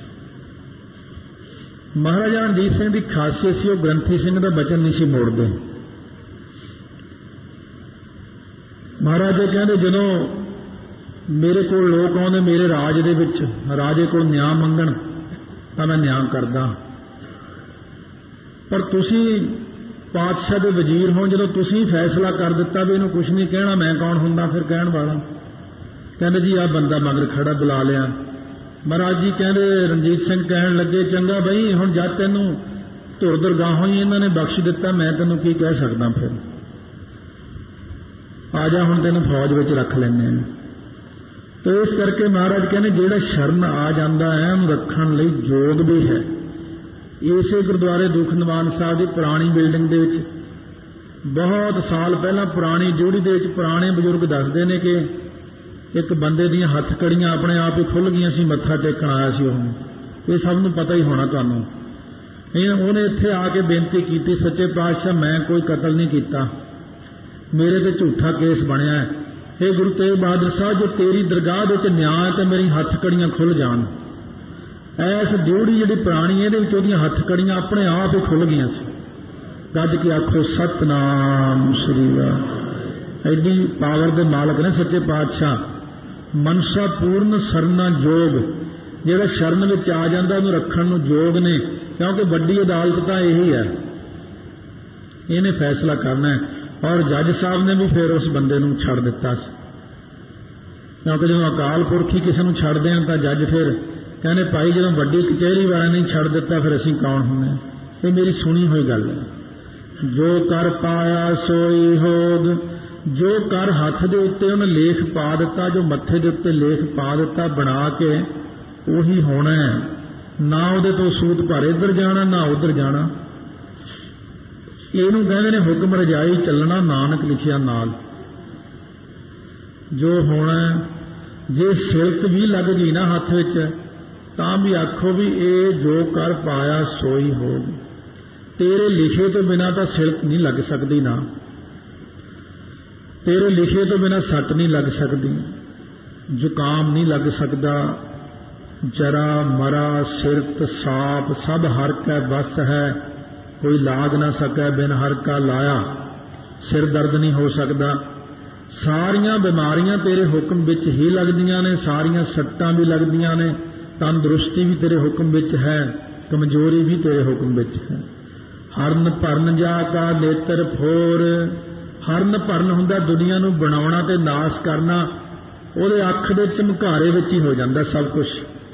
ਮਹਾਰਾਜਾ ਰਣਜੀਤ ਸਿੰਘ ਦੀ ਖਾਸੀਅਤ ਸੀ ਉਹ ਗ੍ਰੰਥੀ ਸਿੰਘ ਦਾ ਬਚਨ ਨਹੀਂ ਸੀ ਮੋੜਦੇ। ਮਹਾਰਾਜਾ ਕਹਿੰਦੇ ਜਦੋਂ ਮੇਰੇ ਕੋਲ ਲੋਕ ਆਉਂਦੇ ਮੇਰੇ ਰਾਜ ਦੇ ਵਿੱਚ, ਰਾਜੇ ਕੋਲ ਨਿਆਂ ਮੰਗਣ ਤਾਂ ਮੈਂ ਨਿਆਂ ਕਰਦਾ, ਪਰ ਤੁਸੀਂ ਪਾਤਸ਼ਾਹ ਦੇ ਵਜ਼ੀਰ ਹੋ, ਜਦੋਂ ਤੁਸੀਂ ਫੈਸਲਾ ਕਰ ਦਿੱਤਾ ਵੀ ਇਹਨੂੰ ਕੁਝ ਨਹੀਂ ਕਹਿਣਾ, ਮੈਂ ਕੌਣ ਹੁੰਦਾ ਫਿਰ ਕਹਿਣ ਵਾਲਾ? ਕਹਿੰਦੇ ਜੀ ਆਹ ਬੰਦਾ ਮਗਰ ਖੜਾ, ਬੁਲਾ ਲਿਆ। ਮਹਾਰਾਜ ਜੀ ਕਹਿੰਦੇ ਰਣਜੀਤ ਸਿੰਘ ਕਹਿਣ ਲੱਗੇ ਚੰਗਾ ਬਈ ਹੁਣ ਜਦ ਤੈਨੂੰ ਧੁਰ ਦਰਗਾਹੋਂ ਹੀ ਇਹਨਾਂ ਨੇ ਬਖਸ਼ ਦਿੱਤਾ, ਮੈਂ ਤੈਨੂੰ ਕੀ ਕਹਿ ਸਕਦਾ, ਫਿਰ ਆ ਜਾ ਹੁਣ ਤੈਨੂੰ ਫੌਜ ਵਿੱਚ ਰੱਖ ਲੈਂਦੇ ਆ। ਤੇ ਇਸ ਕਰਕੇ ਮਹਾਰਾਜ ਕਹਿੰਦੇ ਜਿਹੜਾ ਸ਼ਰਨ ਆ ਜਾਂਦਾ ਹੈ ਉਹਨੂੰ ਰੱਖਣ ਲਈ ਯੋਗ ਵੀ ਹੈ। ਇਸੇ ਗੁਰਦੁਆਰੇ ਦੁੱਖ ਨਿਵਾਰਨ ਸਾਹਿਬ ਦੀ ਪੁਰਾਣੀ ਬਿਲਡਿੰਗ ਦੇ ਵਿੱਚ ਬਹੁਤ ਸਾਲ ਪਹਿਲਾਂ ਪੁਰਾਣੀ ਡਿਊਟੀ ਦੇ ਵਿੱਚ ਪੁਰਾਣੇ ਬਜ਼ੁਰਗ ਦੱਸਦੇ ਨੇ ਕਿ ਇੱਕ ਬੰਦੇ ਦੀਆਂ ਹੱਥ ਕੜੀਆਂ ਆਪਣੇ ਆਪ ਹੀ ਖੁੱਲ੍ਹ ਗਈਆਂ ਸੀ, ਮੱਥਾ ਟੇਕਣ ਆਇਆ ਸੀ ਉਹ, ਇਹ ਸਭ ਨੂੰ ਪਤਾ ਹੀ ਹੋਣਾ ਤੁਹਾਨੂੰ। ਉਹਨੇ ਇੱਥੇ ਆ ਕੇ ਬੇਨਤੀ ਕੀਤੀ, ਸੱਚੇ ਪਾਤਸ਼ਾਹ ਮੈਂ ਕੋਈ ਕਤਲ ਨਹੀਂ ਕੀਤਾ, ਮੇਰੇ ਤੇ ਝੂਠਾ ਕੇਸ ਬਣਿਆ ਹੈ, ਇਹ ਗੁਰੂ ਤੇਗ ਬਹਾਦਰ ਸਾਹਿਬ ਜੋ ਤੇਰੀ ਦਰਗਾਹ ਦੇ ਵਿੱਚ ਨਿਆਂ ਤੇ ਮੇਰੀ ਹੱਥ ਕੜੀਆਂ ਖੁੱਲ੍ਹ ਜਾਣ। ਐਸ ਡਿਊਟੀ ਜਿਹੜੀ ਪੁਰਾਣੀ ਇਹਦੇ ਵਿੱਚ ਉਹਦੀਆਂ ਹੱਥ ਕੜੀਆਂ ਆਪਣੇ ਆਪ ਹੀ ਖੁੱਲ੍ਹ ਗਈਆਂ ਸੀ। ਗੱਜ ਕੇ ਆਖੋ ਸਤਨਾਮ ਸ੍ਰੀ ਵਾਹਿਗੁਰੂ। ਐਡੀ ਪਾਵਰ ਦੇ ਮਾਲਕ ਨੇ ਸੱਚੇ ਪਾਤਸ਼ਾਹ। ਮਨਸਾ ਪੂਰਨ ਸਰਨਾ ਜੋਗ, ਜਿਹੜਾ ਸ਼ਰਨ ਵਿੱਚ ਆ ਜਾਂਦਾ ਉਹਨੂੰ ਰੱਖਣ ਨੂੰ ਯੋਗ ਨੇ, ਕਿਉਂਕਿ ਵੱਡੀ ਅਦਾਲਤ ਤਾਂ ਇਹੀ ਹੈ, ਇਹਨੇ ਫੈਸਲਾ ਕਰਨਾ ਹੈ। ਔਰ ਜੱਜ ਸਾਹਿਬ ਨੇ ਵੀ ਫਿਰ ਉਸ ਬੰਦੇ ਨੂੰ ਛੱਡ ਦਿੱਤਾ ਸੀ, ਕਿਉਂਕਿ ਜਦੋਂ ਅਕਾਲ ਪੁਰਖ ਹੀ ਕਿਸੇ ਨੂੰ ਛੱਡ ਦੇਣ ਤਾਂ ਜੱਜ ਫਿਰ ਕਹਿੰਦੇ ਭਾਈ ਜਦੋਂ ਵੱਡੀ ਕਚਹਿਰੀ ਵਾਲਿਆਂ ਨੇ ਛੱਡ ਦਿੱਤਾ ਫਿਰ ਅਸੀਂ ਕੌਣ ਹੁੰਦੇ ਹਾਂ। ਇਹ ਮੇਰੀ ਸੁਣੀ ਹੋਈ ਗੱਲ ਹੈ। ਜੋ ਕਰ ਪਾਇਆ ਸੋਈ ਹੋਗ, ਜੋ ਕਰ ਹੱਥ ਦੇ ਉੱਤੇ ਉਹਨੇ ਲੇਖ ਪਾ ਦਿੱਤਾ, ਜੋ ਮੱਥੇ ਦੇ ਉੱਤੇ ਲੇਖ ਪਾ ਦਿੱਤਾ ਬਣਾ ਕੇ, ਉਹੀ ਹੋਣਾ ਹੈ। ਨਾ ਉਹਦੇ ਤੋਂ ਸੂਤ ਭਰ ਇੱਧਰ ਜਾਣਾ ਨਾ ਉੱਧਰ ਜਾਣਾ। ਇਹਨੂੰ ਕਹਿੰਦੇ ਨੇ ਹੁਕਮ ਰਜਾਈ ਚੱਲਣਾ, ਨਾਨਕ ਲਿਖਿਆ ਨਾਲ। ਜੋ ਹੋਣਾ, ਜੇ ਸਿਲਕ ਵੀ ਲੱਗ ਗਈ ਨਾ ਹੱਥ ਵਿੱਚ ਤਾਂ ਵੀ ਆਖੋ ਵੀ ਇਹ ਜੋ ਕਰ ਪਾਇਆ ਸੋਈ ਹੋਗ। ਤੇਰੇ ਲਿਖੇ ਤੋਂ ਬਿਨਾਂ ਤਾਂ ਸਿਲਕ ਨਹੀਂ ਲੱਗ ਸਕਦੀ, ਨਾ ਤੇਰੇ ਲਿਖੇ ਤੋਂ ਬਿਨਾਂ ਸੱਟ ਨਹੀਂ ਲੱਗ ਸਕਦੀ, ਜ਼ੁਕਾਮ ਨਹੀਂ ਲੱਗ ਸਕਦਾ, ਜਰਾ ਮਰਾ ਸਿਰਤ ਸਾਪ ਸਭ ਹਰ ਕੈ ਬਸ ਹੈ, ਕੋਈ ਲਾਗ ਨਾ ਸਕੈ ਬਿਨ ਹਰ ਕਾ ਲਾਇਆ। ਸਿਰ ਦਰਦ ਨਹੀਂ ਹੋ ਸਕਦਾ। ਸਾਰੀਆਂ ਬਿਮਾਰੀਆਂ ਤੇਰੇ ਹੁਕਮ ਵਿੱਚ ਹੀ ਲੱਗਦੀਆਂ ਨੇ, ਸਾਰੀਆਂ ਸੱਟਾਂ ਵੀ ਲੱਗਦੀਆਂ ਨੇ, ਤੰਦਰੁਸਤੀ ਵੀ ਤੇਰੇ ਹੁਕਮ ਵਿੱਚ ਹੈ, ਕਮਜ਼ੋਰੀ ਵੀ ਤੇਰੇ ਹੁਕਮ ਵਿੱਚ ਹੈ। ਹਰਨ ਭਰਨ ਜਾ ਕਾ ਨੇਤਰ ਫੋਰ, ਹਰਨ ਭਰਨ ਹੁੰਦਾ ਦੁਨੀਆ ਨੂੰ ਬਣਾਉਣਾ ਤੇ ਨਾਸ ਕਰਨਾ, ਉਹਦੇ ਅੱਖ ਦੇ ਝਮਕਾਰੇ ਵਿੱਚ ਹੀ ਹੋ ਜਾਂਦਾ ਸਭ ਕੁਝ।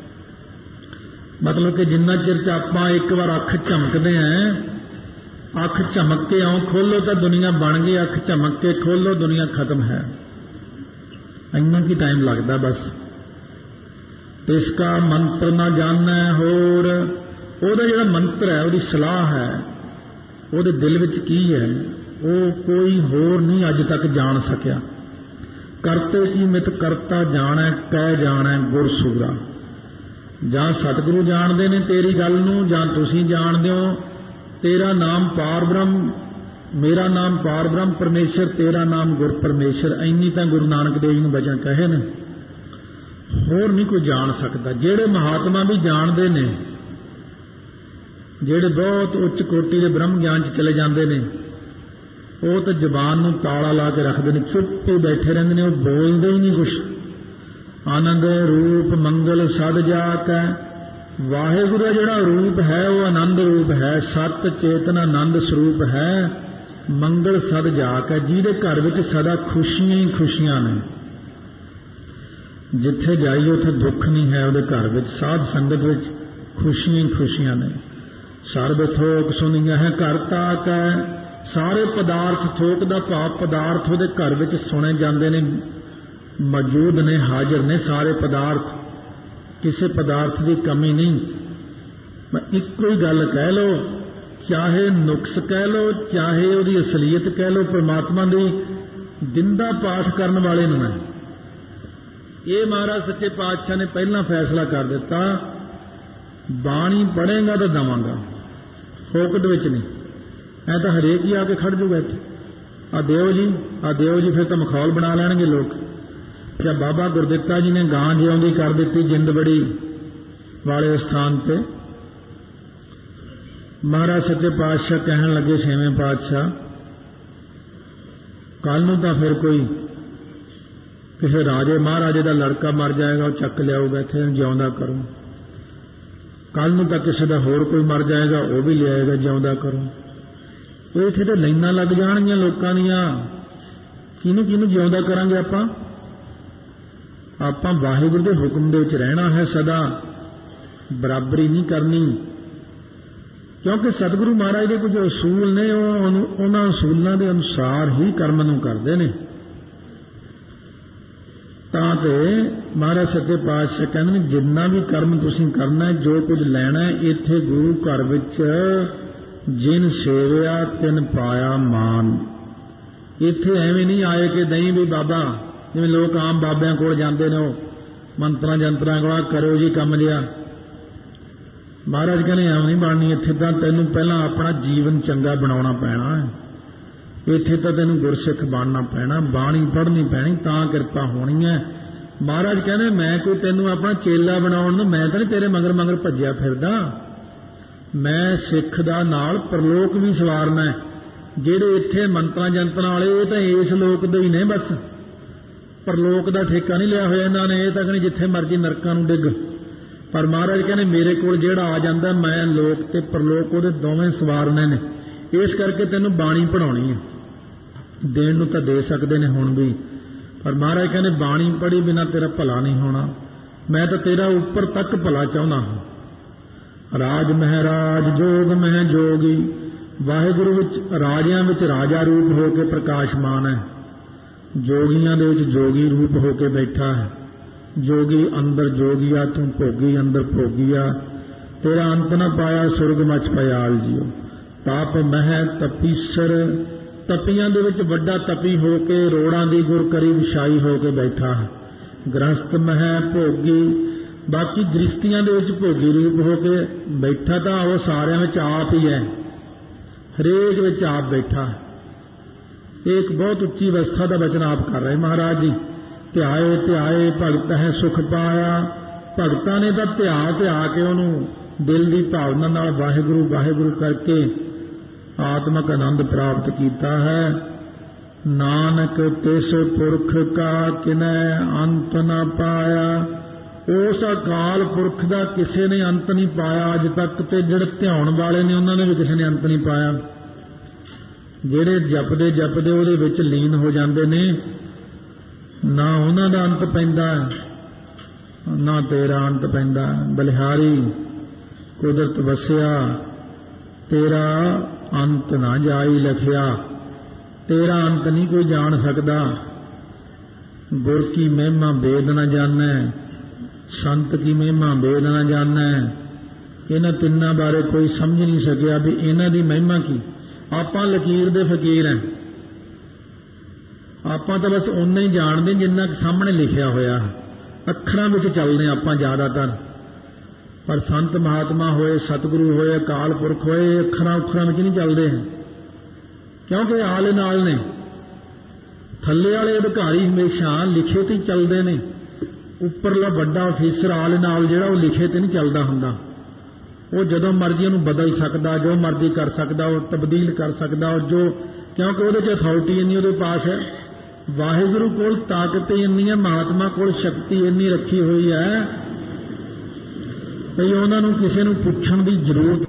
ਮਤਲਬ ਕਿ ਜਿੰਨਾ ਚਿਰ ਚ ਆਪਾਂ ਇੱਕ ਵਾਰ ਅੱਖ ਝਮਕਦੇ ਆਂ, ਅੱਖ ਝਮਕ ਕੇ ਆਉਂ ਖੋਲੋ ਤਾਂ ਦੁਨੀਆ ਬਣ ਗਈ, ਅੱਖ ਝਮਕ ਕੇ ਖੋਲੋ ਦੁਨੀਆ ਖਤਮ ਹੈ। ਇੰਨਾ ਕੀ ਟਾਈਮ ਲੱਗਦਾ ਬਸ। ਇਸ ਕਾ ਮੰਤਰ ਨਾ ਜਾਣੈ ਹੋਰ, ਉਹਦਾ ਜਿਹੜਾ ਮੰਤਰ ਹੈ, ਉਹਦੀ ਸਲਾਹ ਹੈ, ਉਹਦੇ ਦਿਲ ਵਿੱਚ ਕੀ ਹੈ, ਉਹ ਕੋਈ ਹੋਰ ਨਹੀਂ ਅੱਜ ਤੱਕ ਜਾਣ ਸਕਿਆ। ਕਰਤੇ ਕੀ ਮਿਤ ਕਰਤਾ ਜਾਣੈ, ਕਹਿ ਜਾਣੈ ਗੁਰ ਸੂਰਾ। ਜਾਂ ਸਤਿਗੁਰੂ ਜਾਣਦੇ ਨੇ ਤੇਰੀ ਗੱਲ ਨੂੰ, ਜਾਂ ਤੁਸੀਂ ਜਾਣਦੇ ਹੋ। ਤੇਰਾ ਨਾਮ ਪਾਰ ਬ੍ਰਹਮ, ਮੇਰਾ ਨਾਮ ਪਾਰ ਬ੍ਰਹਮ ਪਰਮੇਸ਼ਰ, ਤੇਰਾ ਨਾਮ ਗੁਰ ਪਰਮੇਸ਼ਰ। ਇੰਨੀ ਤਾਂ ਗੁਰੂ ਨਾਨਕ ਦੇਵ ਜੀ ਨੂੰ ਬਚਨ ਕਹੇ ਨੇ, ਹੋਰ ਨਹੀਂ ਕੋਈ ਜਾਣ ਸਕਦਾ। ਜਿਹੜੇ ਮਹਾਤਮਾ ਵੀ ਜਾਣਦੇ ਨੇ, ਜਿਹੜੇ ਬਹੁਤ ਉੱਚ ਕੋਟੀ ਦੇ ਬ੍ਰਹਮ ਗਿਆਨ 'ਚ ਚਲੇ ਜਾਂਦੇ ਨੇ, ਉਹ ਤਾਂ ਜ਼ਬਾਨ ਨੂੰ ਤਾਲਾ ਲਾ ਕੇ ਰੱਖਦੇ ਨੇ, ਚੁੱਪ ਹੀ ਬੈਠੇ ਰਹਿੰਦੇ ਨੇ, ਉਹ ਬੋਲਦੇ ਹੀ ਨਹੀਂ ਕੁਛ। ਆਨੰਦ ਰੂਪ ਮੰਗਲ ਸਦ ਜਾਕੈ, ਵਾਹਿਗੁਰੂ ਦਾ ਜਿਹੜਾ ਰੂਪ ਹੈ ਉਹ ਆਨੰਦ ਰੂਪ ਹੈ, ਸਤ ਚੇਤਨ ਆਨੰਦ ਸਰੂਪ ਹੈ। ਮੰਗਲ ਸਦ ਜਾਕੈ, ਜਿਹਦੇ ਘਰ ਵਿੱਚ ਸਦਾ ਖੁਸ਼ੀਆਂ ਹੀ ਖੁਸ਼ੀਆਂ ਨੇ। ਜਿੱਥੇ ਜਾਈਏ ਉੱਥੇ ਦੁੱਖ ਨਹੀਂ ਹੈ ਉਹਦੇ ਘਰ ਵਿੱਚ, ਸਾਧ ਸੰਗਤ ਵਿੱਚ ਖੁਸ਼ੀਆਂ ਹੀ ਖੁਸ਼ੀਆਂ ਨੇ। ਸਰਬ ਥੋਕ ਸੁਣੀਆਂ ਹੈ ਘਰ ਤਾਕੈ, ਸਾਰੇ ਪਦਾਰਥ, ਥੋਕ ਦਾ ਭਾਵ ਪਦਾਰਥ ਉਹਦੇ ਘਰ ਵਿੱਚ ਸੁਣੇ ਜਾਂਦੇ ਨੇ, ਮੌਜੂਦ ਨੇ, ਹਾਜ਼ਰ ਨੇ ਸਾਰੇ ਪਦਾਰਥ, ਕਿਸੇ ਪਦਾਰਥ ਦੀ ਕਮੀ ਨਹੀਂ। ਮੈਂ ਇੱਕੋ ਹੀ ਗੱਲ ਕਹਿ ਲਓ, ਚਾਹੇ ਨੁਕਸ ਕਹਿ ਲਓ, ਚਾਹੇ ਉਹਦੀ ਅਸਲੀਅਤ ਕਹਿ ਲਓ, ਪਰਮਾਤਮਾ ਦੀ ਦਿੰਦਾ ਪਾਠ ਕਰਨ ਵਾਲੇ ਨੂੰ ਹੈ। ਇਹ ਮਹਾਰਾਜ ਸੱਚੇ ਪਾਤਸ਼ਾਹ ਨੇ ਪਹਿਲਾਂ ਫੈਸਲਾ ਕਰ ਦਿੱਤਾ, ਬਾਣੀ ਪੜ੍ਹੇਗਾ ਤਾਂ ਦਵਾਂਗਾ, ਫੋਕਟ ਵਿੱਚ ਨਹੀਂ। ਐ ਤਾਂ ਹਰੇਕ ਹੀ ਆ ਕੇ ਖੜ ਜੂਗਾ ਇੱਥੇ, ਆ ਦਿਓ ਜੀ, ਆ ਦਿਓ ਜੀ, ਫਿਰ ਤਾਂ ਮਖੌਲ ਬਣਾ ਲੈਣਗੇ ਲੋਕ। ਜਾਂ ਬਾਬਾ ਗੁਰਦਿੱਤਾ ਜੀ ਨੇ ਗਾਂ ਜਿਉਂਦੀ ਕਰ ਦਿੱਤੀ ਜਿੰਦਬੜੀ ਵਾਲੇ ਸਥਾਨ ਤੇ। ਮਹਾਰਾਜ ਸੱਚੇ ਪਾਤਸ਼ਾਹ ਕਹਿਣ ਲੱਗੇ, ਛੇਵੇਂ ਪਾਤਸ਼ਾਹ, ਕੱਲ ਨੂੰ ਤਾਂ ਫਿਰ ਕੋਈ ਕਿਸੇ ਰਾਜੇ ਮਹਾਰਾਜੇ ਦਾ ਲੜਕਾ ਮਰ ਜਾਏਗਾ, ਉਹ ਚੱਕ ਲਿਆਊਗਾ, ਇੱਥੇ ਜਿਉਂਦਾ ਕਰੋ। ਕੱਲ ਨੂੰ ਤਾਂ ਕਿਸੇ ਦਾ ਹੋਰ ਕੋਈ ਮਰ ਜਾਏਗਾ, ਉਹ ਵੀ ਲਿਆਏਗਾ, ਜਿਉਂਦਾ ਕਰੋ। ਉਹ ਇੱਥੇ ਤਾਂ ਲਾਈਨਾਂ ਲੱਗ ਜਾਣਗੀਆਂ ਲੋਕਾਂ ਦੀਆਂ, ਕਿਹਨੂੰ ਕਿਹਨੂੰ ਜਿਉਂਦਾ ਕਰਾਂਗੇ ਆਪਾਂ? ਆਪਾਂ ਵਾਹਿਗੁਰੂ ਦੇ ਹੁਕਮ ਦੇ ਵਿੱਚ ਰਹਿਣਾ ਹੈ ਸਦਾ, ਬਰਾਬਰੀ ਨਹੀਂ ਕਰਨੀ। ਕਿਉਂਕਿ ਸਤਿਗੁਰੂ ਮਹਾਰਾਜ ਦੇ ਕੁਝ ਅਸੂਲ ਨੇ, ਉਹ ਉਹਨਾਂ ਅਸੂਲਾਂ ਦੇ ਅਨੁਸਾਰ ਹੀ ਕਰਮ ਨੂੰ ਕਰਦੇ ਨੇ। ਤਾਂ ਤੇ ਮਹਾਰਾਜ ਸੱਚੇ ਪਾਤਸ਼ਾਹ ਕਹਿੰਦੇ ਨੇ, ਜਿੰਨਾ ਵੀ ਕਰਮ ਤੁਸੀਂ ਕਰਨਾ, ਜੋ ਕੁਝ ਲੈਣਾ, ਇੱਥੇ ਗੁਰੂ ਘਰ ਵਿੱਚ ਜਿਨ ਸੇਵਿਆ ਤਿਨ ਪਾਇਆ ਮਾਨ। ਇੱਥੇ ਐਵੇਂ ਨਹੀਂ ਆਏ ਕਿ ਨਹੀਂ ਵੀ ਬਾਬਾ, ਜਿਵੇਂ ਲੋਕ ਆਮ ਬਾਬਿਆਂ ਕੋਲ ਜਾਂਦੇ ਨੇ, ਉਹ ਮੰਤਰਾਂ ਜੰਤਰਾਂ ਕੋਲ ਕਰੋ ਜੀ ਕੰਮ ਜਿਹਾ। ਮਹਾਰਾਜ ਕਹਿੰਦੇ ਐਵੇਂ ਨਹੀਂ ਬਣਨੀ, ਇੱਥੇ ਤਾਂ ਤੈਨੂੰ ਪਹਿਲਾਂ ਆਪਣਾ ਜੀਵਨ ਚੰਗਾ ਬਣਾਉਣਾ ਪੈਣਾ ਹੈ। ਇੱਥੇ ਤਾਂ ਤੈਨੂੰ ਗੁਰਸਿੱਖ ਬਣਨਾ ਪੈਣਾ, ਬਾਣੀ ਪੜ੍ਹਨੀ ਪੈਣੀ, ਤਾਂ ਕਿਰਪਾ ਹੋਣੀ ਹੈ। ਮਹਾਰਾਜ ਕਹਿੰਦੇ ਮੈਂ ਕੋਈ ਤੈਨੂੰ ਆਪਣਾ ਚੇਲਾ ਬਣਾਉਣ ਨੂੰ, ਮੈਂ ਤਾਂ ਨਹੀਂ ਤੇਰੇ ਮਗਰ ਮਗਰ ਭੱਜਿਆ ਫਿਰਦਾ। ਮੈਂ ਸਿੱਖ ਦਾ ਨਾਲ ਪ੍ਰਲੋਕ ਵੀ ਸਵਾਰਨਾ। ਜਿਹੜੇ ਇੱਥੇ ਮੰਤਰਾਂ ਜੰਤਰਾਂ ਵਾਲੇ, ਇਹ ਤਾਂ ਇਸ ਲੋਕ ਦੇ ਹੀ ਨੇ ਬਸ, ਪ੍ਰਲੋਕ ਦਾ ਠੇਕਾ ਨਹੀਂ ਲਿਆ ਹੋਇਆ ਇਹਨਾਂ ਨੇ। ਇਹ ਤਾਂ ਕਹਿੰਦੇ ਜਿੱਥੇ ਮਰਜ਼ੀ ਨਰਕਾਂ ਨੂੰ ਡਿੱਗ, ਪਰ ਮਹਾਰਾਜ ਕਹਿੰਦੇ ਮੇਰੇ ਕੋਲ ਜਿਹੜਾ ਆ ਜਾਂਦਾ ਮੈਂ ਲੋਕ ਤੇ ਪਰਲੋਕ ਉਹਦੇ ਦੋਵੇਂ ਸਵਾਰਨੇ ਨੇ, ਇਸ ਕਰਕੇ ਤੈਨੂੰ ਬਾਣੀ ਪੜਾਉਣੀ ਹੈ। ਦੇਣ ਨੂੰ ਤਾਂ ਦੇ ਸਕਦੇ ਨੇ ਹੁਣ ਵੀ, ਪਰ ਮਹਾਰਾਜ ਕਹਿੰਦੇ ਬਾਣੀ ਪੜ੍ਹੀ ਬਿਨਾਂ ਤੇਰਾ ਭਲਾ ਨਹੀਂ ਹੋਣਾ, ਮੈਂ ਤਾਂ ਤੇਰਾ ਉੱਪਰ ਤੱਕ ਭਲਾ ਚਾਹੁੰਦਾ ਹਾਂ। ਰਾਜ ਮਹਾਰਾਜ ਜੋਗ ਮਹਿ ਜੋਗੀ, ਵਾਹਿਗੁਰੂ ਵਿੱਚ ਰਾਜਿਆਂ ਵਿੱਚ ਰਾਜਾ ਰੂਪ ਹੋ ਕੇ ਪ੍ਰਕਾਸ਼ਮਾਨ ਹੈ, ਜੋਗੀਆਂ ਦੇ ਵਿੱਚ ਜੋਗੀ ਰੂਪ ਹੋ ਕੇ ਬੈਠਾ ਹੈ। ਜੋਗੀ ਅੰਦਰ ਜੋਗੀਆ, ਤੂੰ ਭੋਗੀ ਅੰਦਰ ਭੋਗੀਆ, ਤੇਰਾ ਅੰਤ ਨਾ ਪਾਇਆ ਸੁਰਗ ਮਚ ਪਿਆਲ ਜੀਓ। ਤਾਪ ਮਹਿ ਤਪੀਸਰ, ਤਪੀਆਂ ਦੇ ਵਿੱਚ ਵੱਡਾ ਤਪੀ ਹੋ ਕੇ ਰੋੜਾਂ ਦੀ ਗੁਰ ਕਰੀ ਵਿਛਾਈ ਹੋ ਕੇ ਬੈਠਾ ਹੈ। ਗ੍ਰਸਤ ਮਹਿ ਭੋਗੀ, ਬਾਕੀ ਗ੍ਰਸਤੀਆਂ ਦੇ ਵਿੱਚ ਭੋਗੀ ਰੂਪ ਹੋ ਕੇ ਬੈਠਾ ਤਾਂ ਉਹ ਸਾਰਿਆਂ ਵਿੱਚ ਆਪ ਹੀ ਹੈ, ਹਰੇਕ ਵਿੱਚ ਆਪ ਬੈਠਾ ਹੈ। ਇਹ ਇੱਕ ਬਹੁਤ ਉੱਚੀ ਅਵਸਥਾ ਦਾ ਬਚਨ ਆਪ ਕਰ ਰਹੇ ਮਹਾਰਾਜ ਜੀ। ਧਿਆਏ ਧਿਆਏ ਭਗਤ ਹੈ ਸੁਖ ਪਾਇਆ, ਭਗਤਾਂ ਨੇ ਤਾਂ ਧਿਆ ਧਿਆ ਕੇ ਉਹਨੂੰ ਦਿਲ ਦੀ ਭਾਵਨਾ ਨਾਲ ਵਾਹਿਗੁਰੂ ਵਾਹਿਗੁਰੂ ਕਰਕੇ ਆਤਮਕ ਆਨੰਦ ਪ੍ਰਾਪਤ ਕੀਤਾ ਹੈ। ਨਾਨਕ ਤਿਸ ਪੁਰਖ ਕਾ ਕਿਨੈ ਅੰਤ ਨਾ ਪਾਇਆ, ਉਸ ਅਕਾਲ ਪੁਰਖ ਦਾ ਕਿਸੇ ਨੇ ਅੰਤ ਨਹੀਂ ਪਾਇਆ ਅੱਜ ਤੱਕ, ਤੇ ਜਿਹੜੇ ਧਿਆਉਣ ਵਾਲੇ ਨੇ ਉਹਨਾਂ ਨੇ ਵੀ ਕਿਸੇ ਨੇ ਅੰਤ ਨਹੀਂ ਪਾਇਆ। ਜਿਹੜੇ ਜਪਦੇ ਜਪਦੇ ਉਹਦੇ ਵਿੱਚ ਲੀਨ ਹੋ ਜਾਂਦੇ ਨੇ, ਨਾ ਉਹਨਾਂ ਦਾ ਅੰਤ ਪੈਂਦਾ ਨਾ ਤੇਰਾ ਅੰਤ ਪੈਂਦਾ। ਬਲਿਹਾਰੀ ਕੁਦਰਤ ਵਸਿਆ, ਤੇਰਾ ਅੰਤ ਨਾ ਜਾਈ ਲਖਿਆ, ਤੇਰਾ ਅੰਤ ਨਹੀਂ ਕੋਈ ਜਾਣ ਸਕਦਾ। ਗੁਰ ਕੀ ਮਹਿਮਾ ਵੇਦ ਨਾ ਜਾਣੈ, ਸੰਤ ਕੀ ਮਹਿਮਾ ਵੇਦ ਨਾ ਜਾਣੈ। ਇਹਨਾਂ ਤਿੰਨਾਂ ਬਾਰੇ ਕੋਈ ਸਮਝ ਨਹੀਂ ਸਕਿਆ ਵੀ ਇਹਨਾਂ ਦੀ ਮਹਿਮਾ ਕੀ। ਆਪਾਂ ਲਕੀਰ ਦੇ ਫਕੀਰ ਹਾਂ, ਆਪਾਂ ਤਾਂ ਬਸ ਓਨਾ ਹੀ ਜਾਣਦੇ ਜਿੰਨਾ ਕਿ ਸਾਹਮਣੇ ਲਿਖਿਆ ਹੋਇਆ, ਅੱਖਰਾਂ ਵਿੱਚ ਚੱਲਦੇ ਆਪਾਂ ਜ਼ਿਆਦਾਤਰ। ਪਰ ਸੰਤ ਮਹਾਤਮਾ ਹੋਏ, ਸਤਿਗੁਰੂ ਹੋਏ, ਅਕਾਲ ਪੁਰਖ ਹੋਏ, ਅੱਖਰਾਂ ਉੱਖਰਾਂ ਵਿੱਚ ਨਹੀਂ ਚੱਲਦੇ ਹੈ, ਕਿਉਂਕਿ ਆਲੇ ਨਾਲ ਨੇ। ਥੱਲੇ ਵਾਲੇ ਅਧਿਕਾਰੀ ਹਮੇਸ਼ਾ ਲਿਖੇ ਤੇ ਚੱਲਦੇ ਨੇ, ਉੱਪਰਲਾ ਵੱਡਾ ਅਫੀਸਰ ਆਲੇ ਨਾਲ ਜਿਹੜਾ ਉਹ ਲਿਖੇ ਤੇ ਨਹੀਂ ਚੱਲਦਾ ਹੁੰਦਾ। ਉਹ ਜਦੋਂ ਮਰਜ਼ੀ ਉਹਨੂੰ ਬਦਲ ਸਕਦਾ, ਜੋ ਮਰਜ਼ੀ ਕਰ ਸਕਦਾ, ਉਹ ਤਬਦੀਲ ਕਰ ਸਕਦਾ, ਉਹ ਜੋ ਕਿਉਂਕਿ ਉਹਦੇ 'ਚ ਅਥਾਰਟੀ ਇੰਨੀ ਉਹਦੇ ਪਾਸ ਹੈ। ਵਾਹਿਗੁਰੂ ਕੋਲ ਤਾਕਤ ਇੰਨੀ ਹੈ, ਮਹਾਤਮਾ ਕੋਲ ਸ਼ਕਤੀ ਇੰਨੀ ਰੱਖੀ ਹੋਈ ਹੈ ਵੀ ਉਹਨਾਂ ਨੂੰ ਕਿਸੇ ਨੂੰ ਪੁੱਛਣ ਦੀ ਜ਼ਰੂਰਤ